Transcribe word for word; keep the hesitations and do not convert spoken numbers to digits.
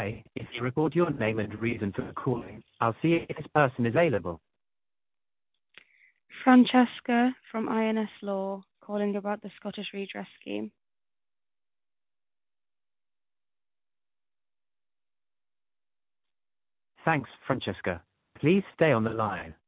Hi, if you record your name and reason for calling, I'll see if this person is available. Francesca from I N S Law, calling about the Scottish Redress Scheme. Thanks, Francesca. Please stay on the line.